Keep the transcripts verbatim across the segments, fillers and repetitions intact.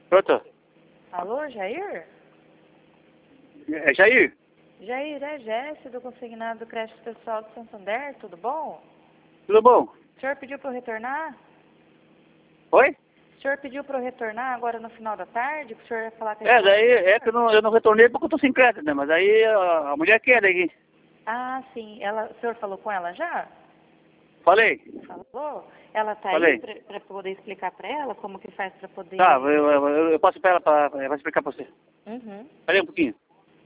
Pronto. Alô, Jair? É Jair? Jair, é Jéssica do Consignado do Crédito Pessoal de Santander, tudo bom? Tudo bom? O senhor pediu para eu retornar? Oi? O senhor pediu para eu retornar agora no final da tarde? Que o senhor ia falar que a É, gente... daí é que eu não, eu não retornei porque eu tô sem crédito, né? Mas aí a, a mulher quer daí. Ah, sim. Ela, o senhor falou com ela já? Falei? Falou? Ela tá Falei. aí para poder explicar para ela como que faz para poder... Tá, eu, eu, eu, eu passo pra ela pra, pra explicar pra você. Uhum. Falei um pouquinho.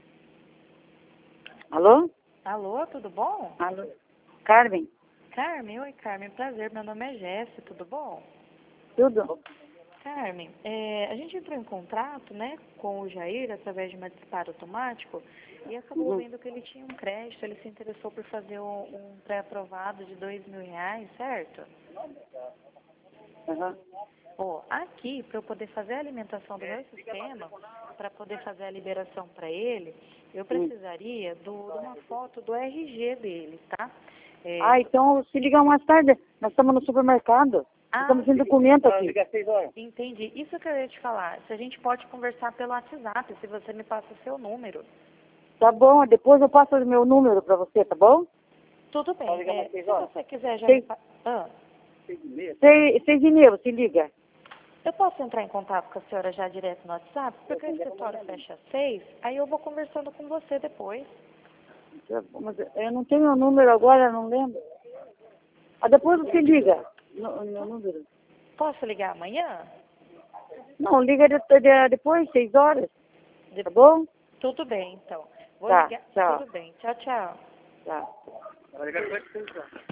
Alô? Alô, tudo bom? Alô? Carmen? Carmen, oi Carmen, prazer, meu nome é Jéssica, tudo bom? Tudo? Carmen, é, a gente entrou em contrato, né, com o Jair através de uma disparo automático e acabou Uhum. vendo que ele tinha um crédito, ele se interessou por fazer um, um pré-aprovado de dois mil reais, certo? Uhum. Ó, aqui, para eu poder fazer a alimentação do meu sistema, para poder fazer a liberação para ele, eu precisaria do, de uma foto do R G dele, tá? É, Ah, então se liga mais tarde. Nós estamos no supermercado. ah, Estamos sem documento aqui. entendi. Isso que eu ia te falar. Se a gente pode conversar pelo WhatsApp, se você me passa o seu número. Tá bom, depois eu passo o meu número pra você, tá bom? Tudo bem. É, se você quiser já Seis- me pa- ah, Seis, seis e meia, se liga. eu posso entrar em contato com a senhora já direto no WhatsApp? Porque o escritório fecha às seis, aí eu vou conversando com você depois. Mas eu não tenho o número agora, não lembro. Ah, depois você liga. No, no número. Posso ligar amanhã? Não, liga de, de- depois, seis horas. De- Tá bom? Tudo bem, então. Vou Tá, ligar. tchau. Tudo bem. Tchau, tchau. Tá.